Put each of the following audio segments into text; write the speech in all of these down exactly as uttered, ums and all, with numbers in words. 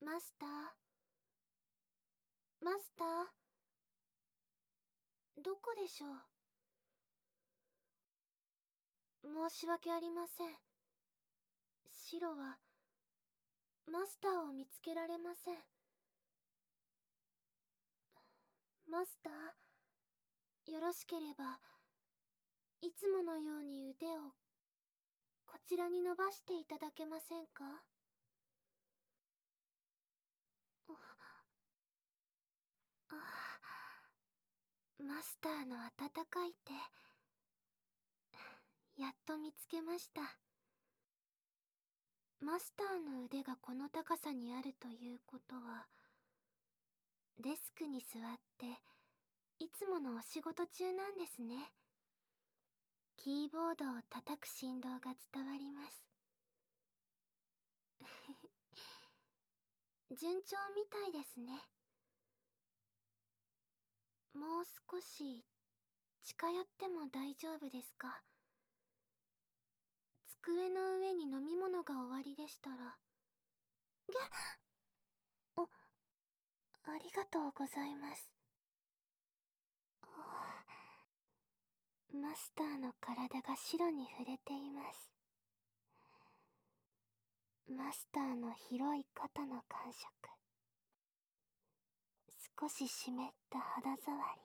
マスター、マスター、どこでしょう。申し訳ありません。シロは、マスターを見つけられません。マスター、よろしければ、いつものように腕を、こちらに伸ばしていただけませんか？あ、マスターの温かい手、やっと見つけました。マスターの腕がこの高さにあるということは、デスクに座っていつものお仕事中なんですね。キーボードを叩く振動が伝わります。順調みたいですね。もう少し近寄っても大丈夫ですか？机の上に飲み物がおありでしたら。げっ、お、ありがとうございます。マスターの体が白に触れています。マスターの広い肩の感触、少し湿った肌触り、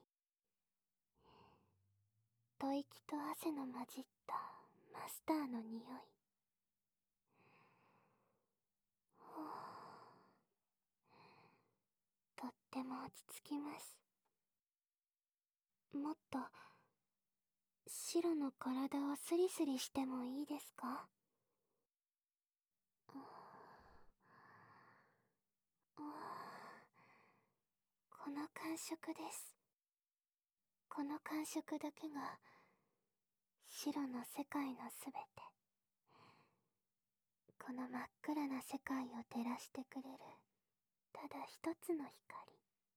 吐息と汗の混じったマスターの匂い。ほう、とっても落ち着きます。もっと白の体をスリスリしてもいいですか？うん、うん、この感触です。この感触だけが白の世界のすべて、この真っ暗な世界を照らしてくれるただ一つの光。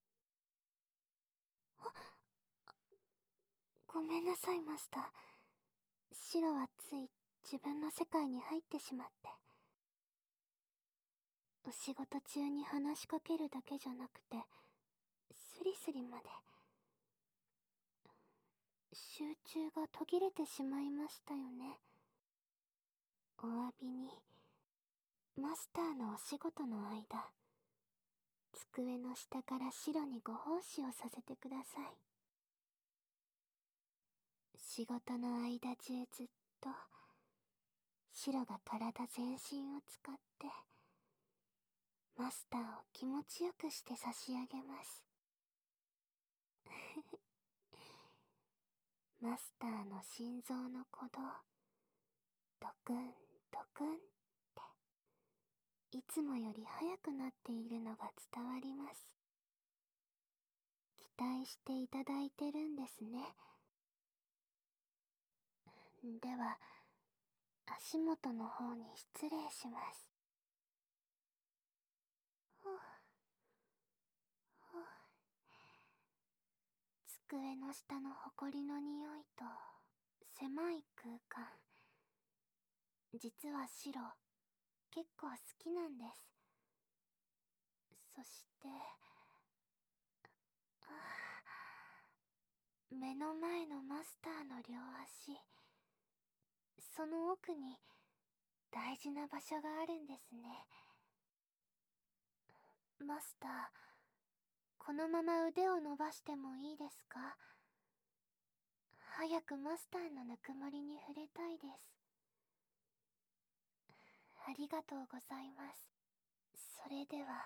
あ、ごめんなさいマスター。白はつい自分の世界に入ってしまって。お仕事中に話しかけるだけじゃなくて、スリスリまで。集中が途切れてしまいましたよね。お詫びに、マスターのお仕事の間、机の下から白にご奉仕をさせてください。仕事の間中ずっと、白が体全身を使って、マスターを気持ちよくして差し上げます。マスターの心臓の鼓動、ドクンドクンって、いつもより速くなっているのが伝わります。期待していただいてるんですね。では、足元の方に失礼します。ふう、ふう。机の下のほこりの匂いと狭い空間。実は白、結構好きなんです。そして、ああ、目の前のマスターの両足、その奥に大事な場所があるんですね。マスター、このまま腕を伸ばしてもいいですか？早くマスターのぬくもりに触れたいです。ありがとうございます。それでは。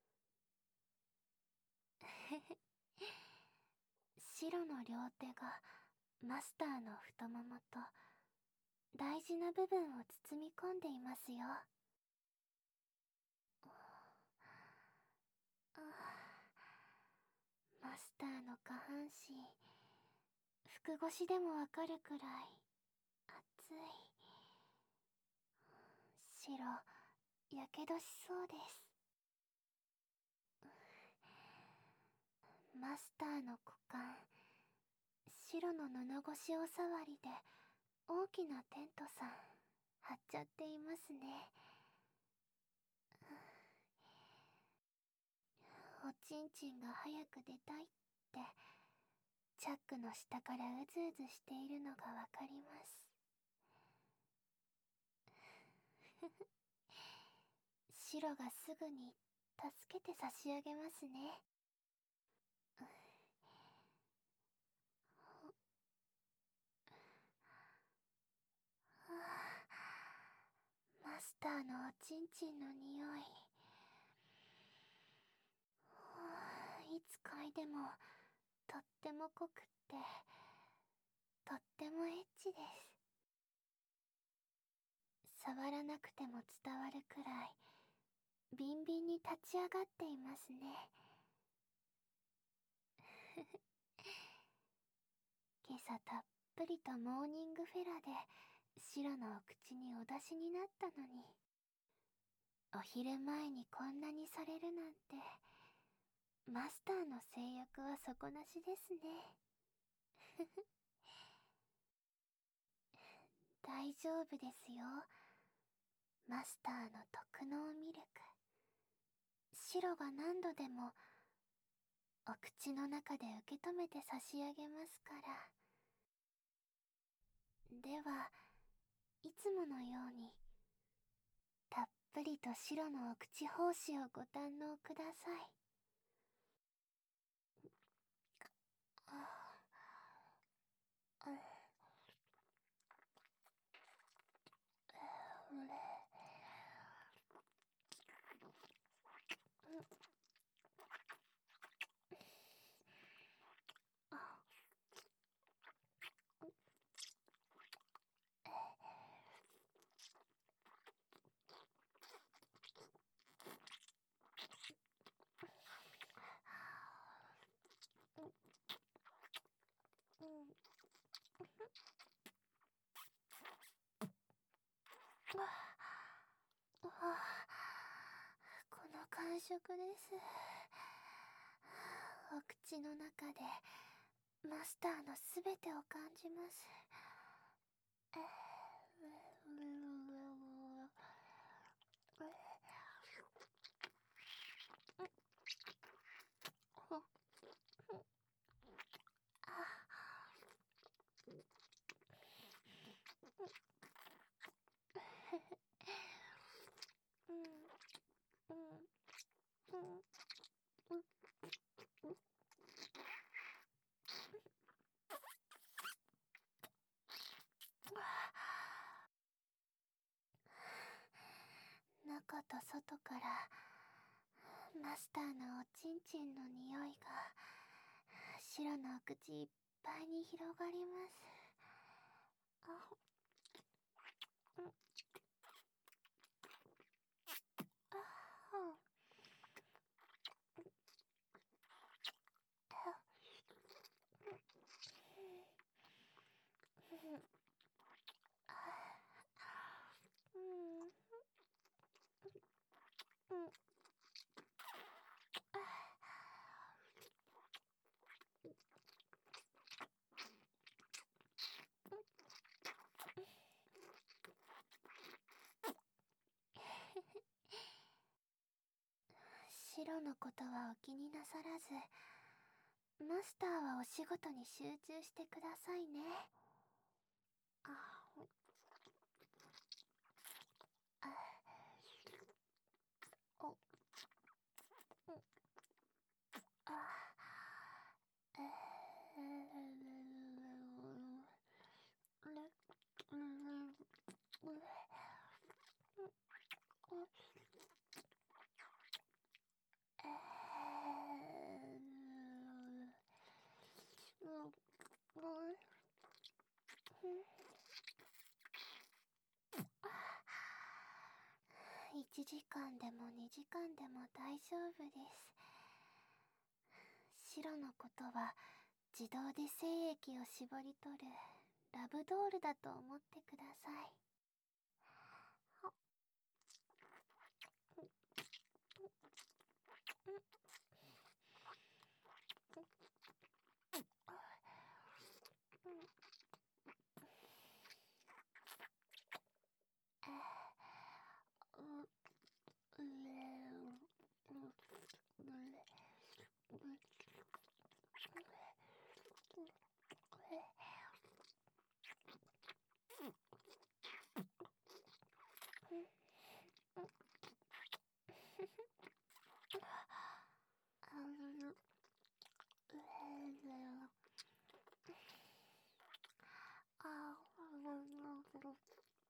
白の両手がマスターの太ももと大事な部分を包み込んでいますよ。ああ、マスターの下半身、服越しでもわかるくらい熱い。白、やけどしそうです。マスターの股間、白の布越しお触りで大きなテントさん張っちゃっていますね。 おちんちんが早く出たいってチャックの下からうずうずしているのがわかります。シロがすぐに助けて差し上げますね。マスターのおちんちんの匂い、いつ嗅いでもとっても濃くってとってもエッチです。触らなくても伝わるくらいビンビンに立ち上がっていますね。今朝たっぷりとモーニングフェラでシロのお口にお出しになったのに、お昼前にこんなにされるなんて、マスターの性欲は底なしですね。大丈夫ですよ。マスターの特納ミルク。シロが何度でもお口の中で受け止めて差し上げますから。では、いつものように、たっぷりとシロのお口奉仕をご堪能ください。ああ、うれ、うん、ああ、この感触です。お口の中でマスターのすべてを感じます。うん、うん、うん、うん、中と外からマスターのおちんちんの匂いが白のお口いっぱいに広がります。あ、うん、あ、うん、うん、うん、白のことはお気になさらず、マスターはお仕事に集中してくださいね。あ、あ、お、うん、あ、えー、れ、うん、うん、えー、うん、うん、いちじかんでもにじかんでも大丈夫です。白のことは自動で精液を絞り取るラブドールだと思ってください。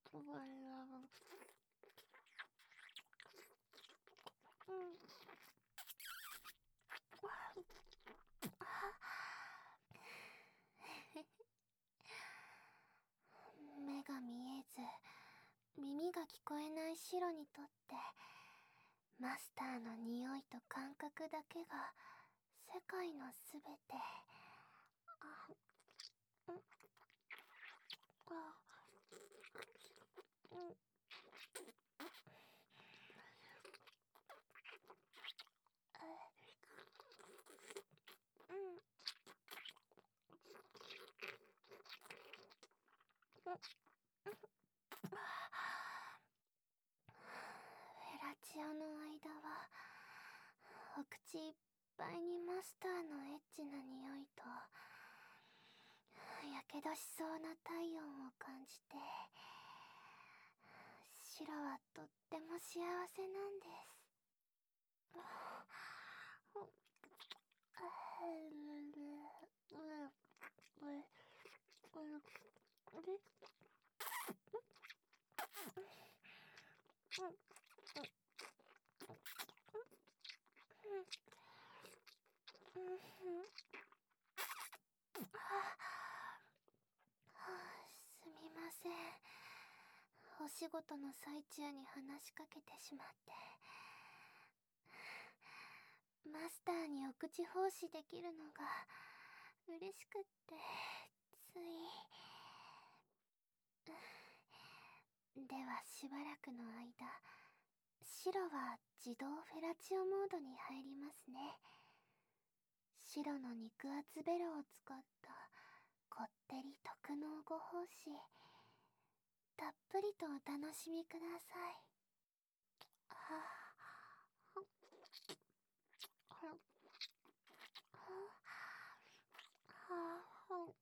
目が見えず耳が聞こえないシロにとってマスターの匂いと感覚だけが世界のすべて。あ、うん、あ、うん、うん、フェラチオの間はお口いっぱいにマスターのエッチな匂いとやけどしそうな体温を感じて、シロはとっても幸せなんです。すみません。お仕事の最中に話しかけてしまって。マスターにお口奉仕できるのが嬉しくって、つい。ではしばらくの間、シロは自動フェラチオモードに入りますね。シロの肉厚ベロを使ったこってり特濃ご奉仕、たっぷりとお楽しみください。はあ、はあ、はあ、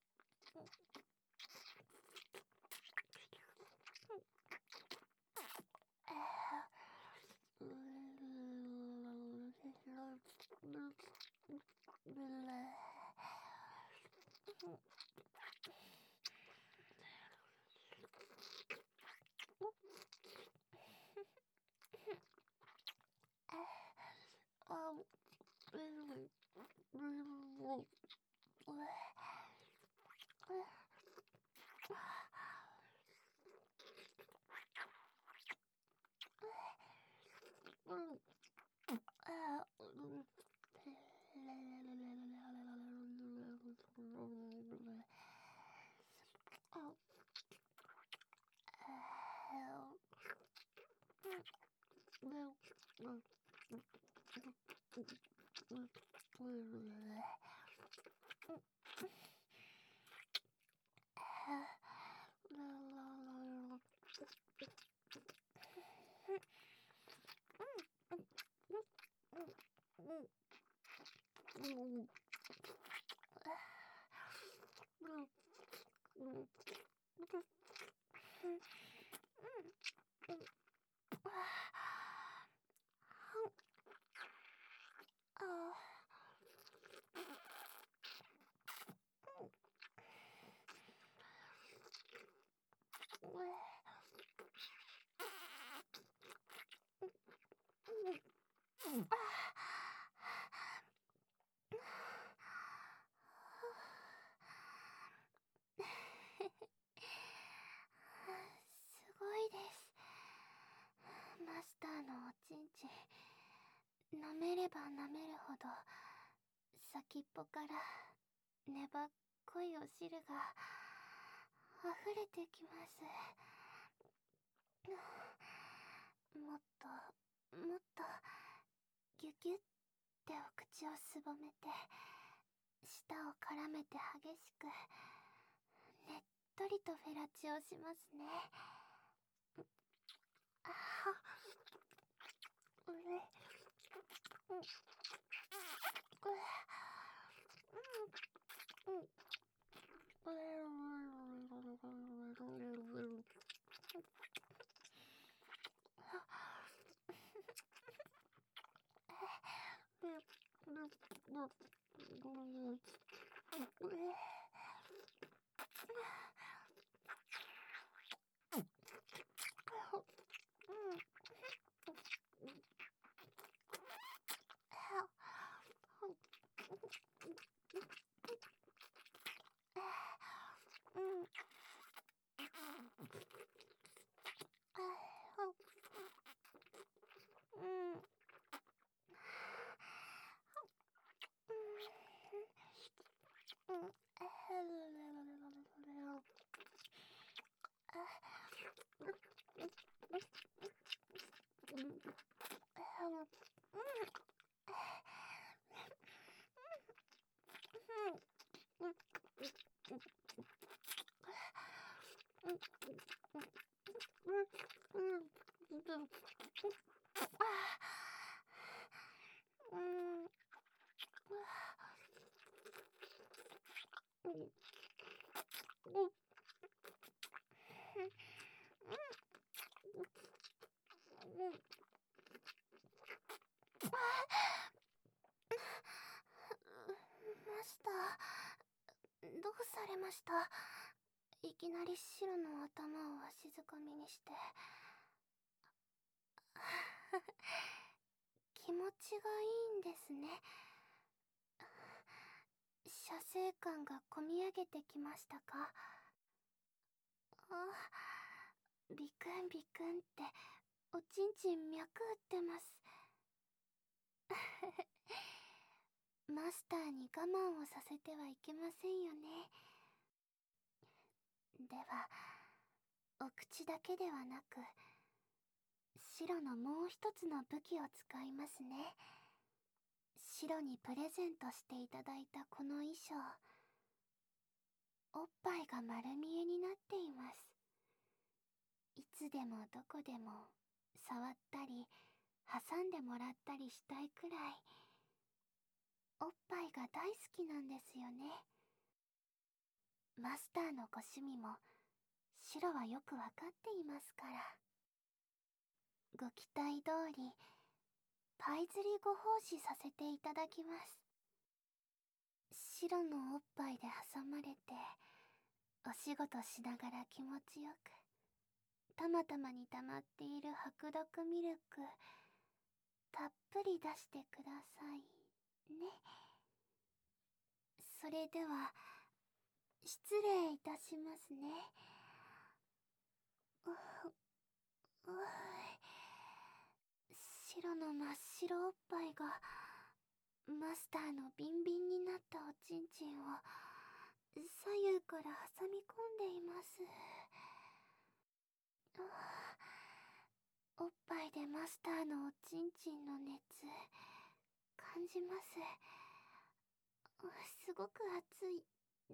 すごいです。マスターのおちんちん、舐めれば舐めるほど先っぽから粘っこいお汁が溢れてきます。もっともっとギュギュってお口をすぼめて舌を絡めて激しくねっとりとフェラチオしますね。あは、うれ、うん、ううん、うん、 マスター、どうされました？いきなり白の頭をわしづかみにして。気持ちがいいんですね。射精感がこみ上げてきましたか？あ、ビクンビクンっておちんちん脈打ってます。マスターに我慢をさせてはいけませんよね。では、お口だけではなく、白のもう一つの武器を使いますね。白にプレゼントしていただいたこの衣装、おっぱいが丸見えになっています。いつでもどこでも触ったり挟んでもらったりしたいくらい、おっぱいが大好きなんですよね。マスターのご趣味も白はよくわかっていますから。ご期待通りパイ釣りご奉仕させていただきます。白のおっぱいで挟まれてお仕事しながら気持ちよく、たまたまに溜まっている白濁ミルクたっぷり出してくださいね。それでは失礼いたしますね。うう白の真っ白おっぱいがマスターのビンビンになったおちんちんを左右から挟み込んでいます。おっぱいでマスターのおちんちんの熱感じます。すごく熱いです。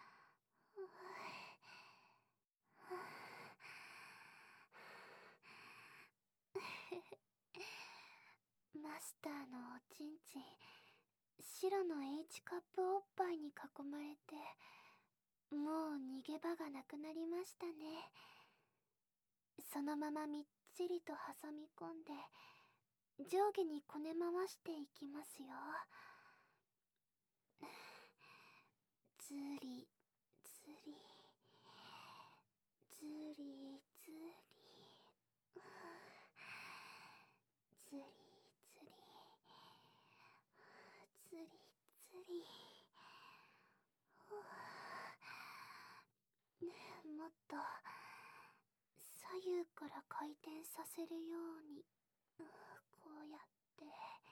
マスターのおちんちん、白の H カップおっぱいに囲まれて、もう逃げ場がなくなりましたね。そのままみっちりと挟み込んで、上下にこね回していきますよ。ずりずりずりずりずりずりずりずり、もっと左右から回転させるように、こうやって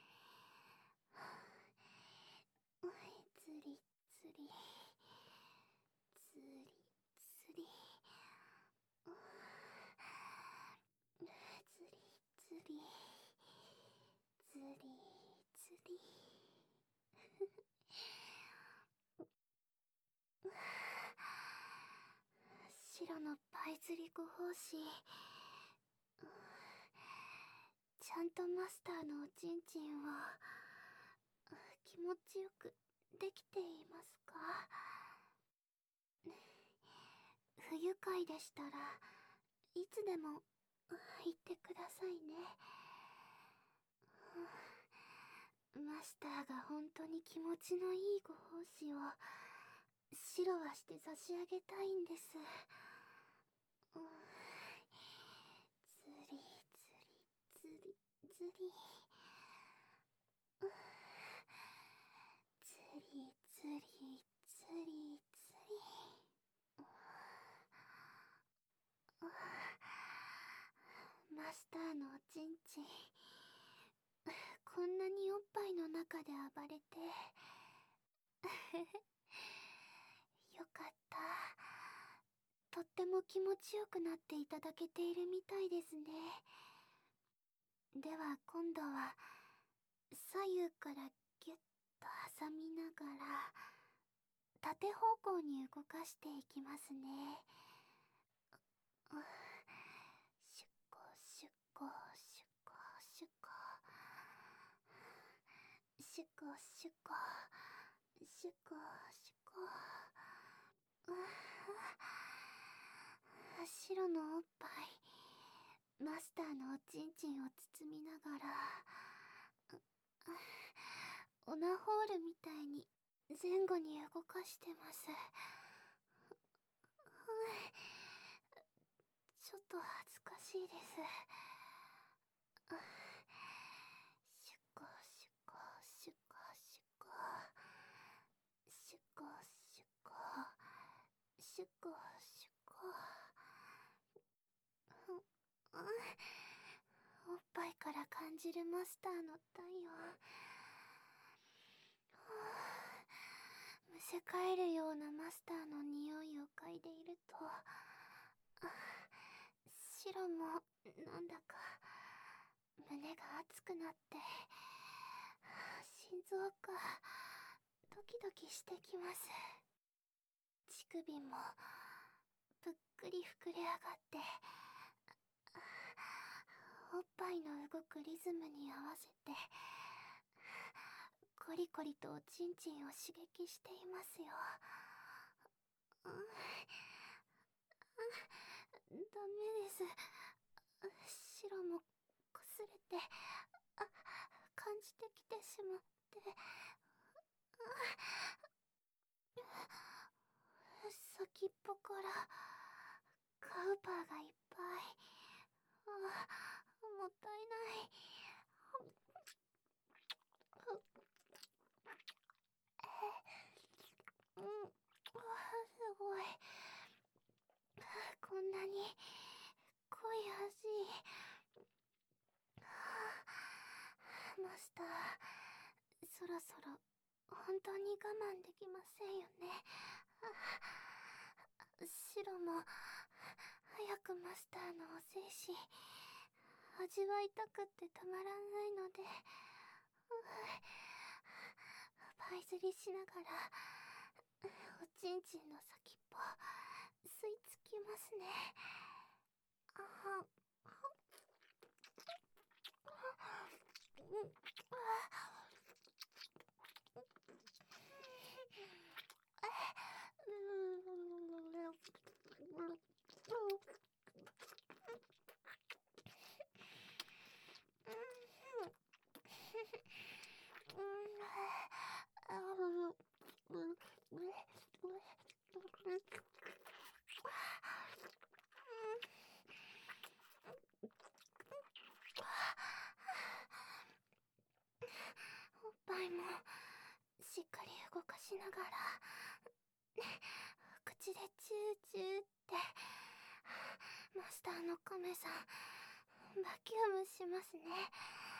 ずりずりずりずりずりずりずりずり白のパイ釣りご奉仕、ちゃんとマスターのおちんちんを気持ちよくできていますか？不愉快でしたらいつでも言ってくださいね。マスターが本当に気持ちのいいご奉仕を白はして差し上げたいんです。ずりずりずりずりずりずりずりずり、マスターのおちんちん、こんなにおっぱいの中で暴れてよかった。とっても気持ちよくなっていただけているみたいですね。 では今度は左右からギュッと挟みながら縦方向に動かしていきますね。うシュコシュコシュコシュコシュコシュコシュコシュコ。う白のおっぱい、マスターのおちんちんを包みながらオナホールみたいに前後に動かしてます。ちょっと恥ずかしいです。シュコシュコシュコシュコシュコシュコシュコシュコ。おっぱいから感じるマスターの体温、むせ返るようなマスターの匂いを嗅いでいると、白もなんだか胸が熱くなって、心臓がドキドキしてきます。乳首もぷっくり膨れ上がって、おっぱいの動くリズムに合わせてコリコリとおちんちんを刺激していますよ。ダメです。白もこすれて感じてきてしまって、先っぽからカウパーがいっぱい。もったいない。うん、すごい。こんなに濃い味。マスター、そろそろ本当に我慢できませんよね。白も早くマスターのお精子味わいたくってたまらないので、パイ釣りしながらおちんちんの先っぽ吸い付きますね。あうんおっぱいもしっかり動かしながら口でチューチューってマスターのカメさんバキュームしますね。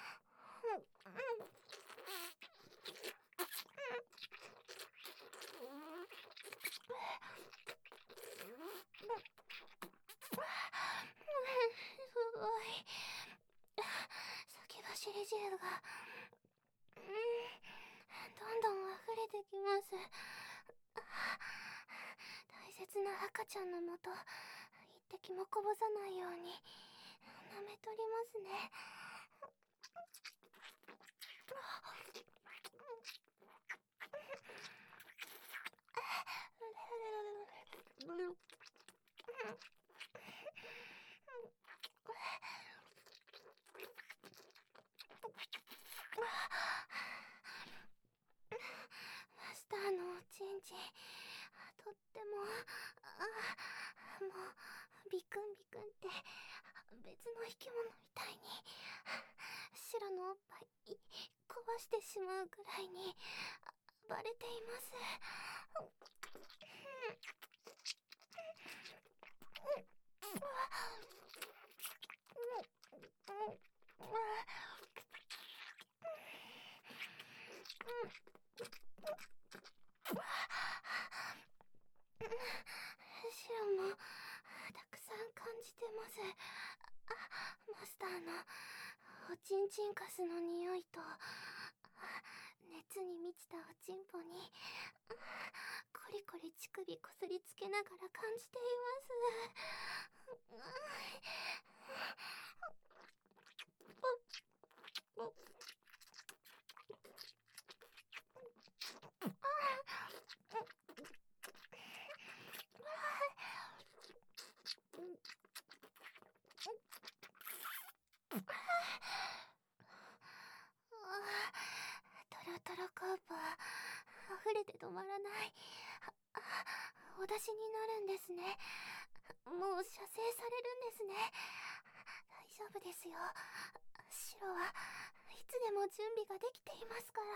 すごい。先走り汁がどんどん溢れてきます。大切な赤ちゃんのもと一滴もこぼさないように舐めとりますね。マスターのおちんちんとってもあもうビクンビクンって別の生き物みたいに白のおっぱい壊してしまうくらいに暴れています。白もたくさん感じてます。あマスターのおちんちんカスの匂いと熱に満ちたおちんぽにコリコリ乳首こすりつけながら感じています。トロトロコーパー溢れて止まらない。お出しになるんですね。もう射精されるんですね。大丈夫ですよ。白はいつでも準備ができていますから。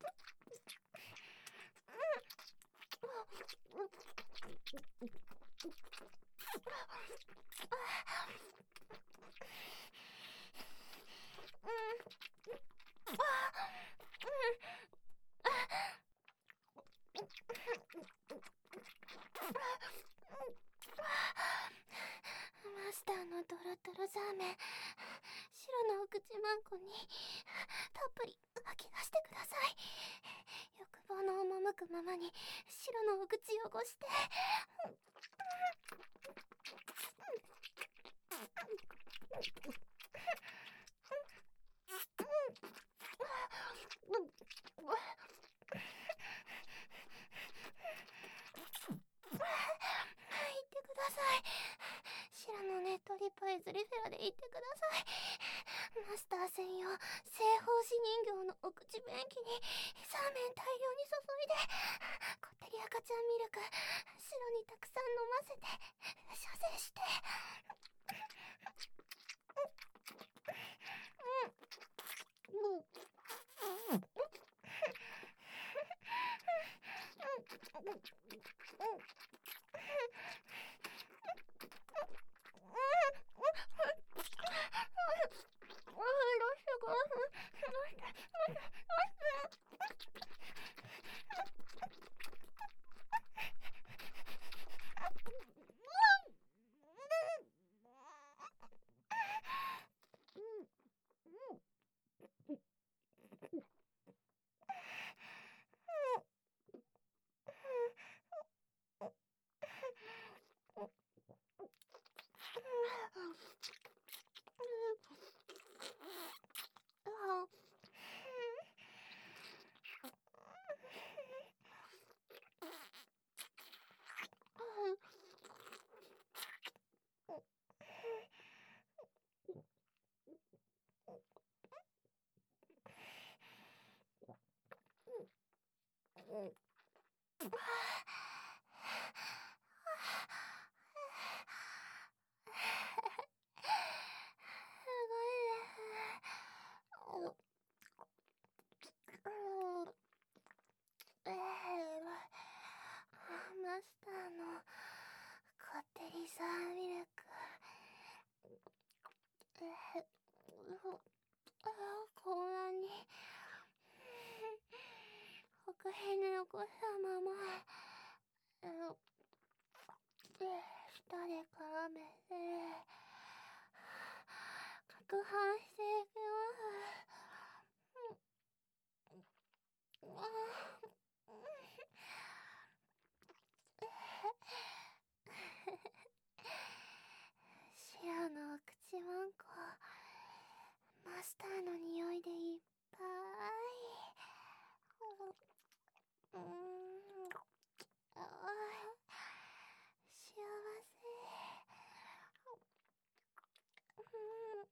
マスターのドロドロザーメン、白のお口マンコにたっぷり吐き出してください。欲望の赴くままに白のお口汚して。白のねっとりパイズリフェラで言ってください。マスター専用正方子人形のお口便器にサーメン大量に注いで、こってり赤ちゃんミルク白にたくさん飲ませて射精して。マスターのこってりサーミルク、えこんなに奥辺に残したまま舌で絡めて攪拌していきます。白の口マンコ、マスターの匂いでいっぱい。うーん、あ幸せ。うん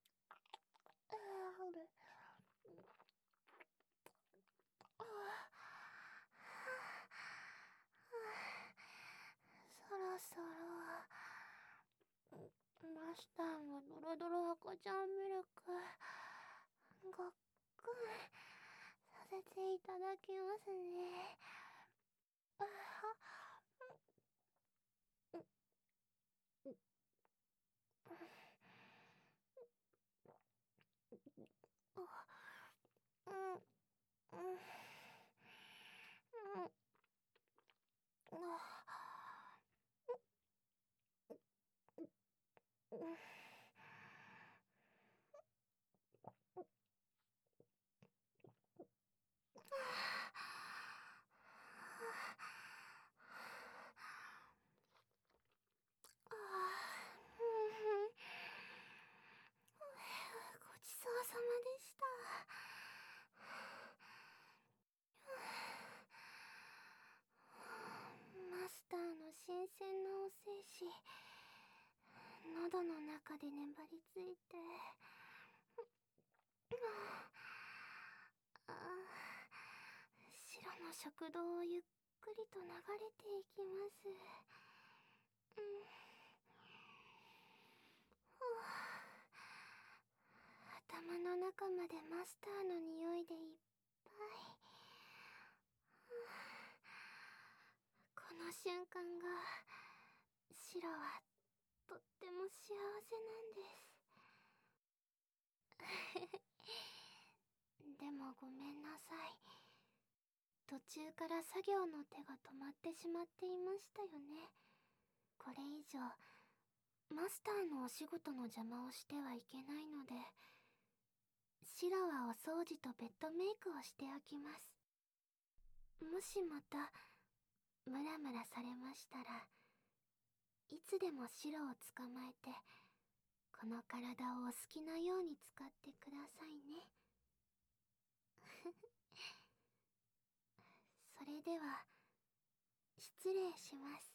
そろそろマスターのドロドロ赤ちゃんミルクごっくんさせていただきますね。あうんうんうん喉の中で粘りついて、あ白の食道をゆっくりと流れていきます。うん、頭の中までマスターの匂いでいっぱい。この瞬間が白はとっても幸せなんです。でもごめんなさい。途中から作業の手が止まってしまっていましたよね。これ以上マスターのお仕事の邪魔をしてはいけないので、シラはお掃除とベッドメイクをしておきます。もしまたムラムラされましたら、いつでもシロを捕まえてこの体をお好きなように使ってくださいね。それでは失礼します。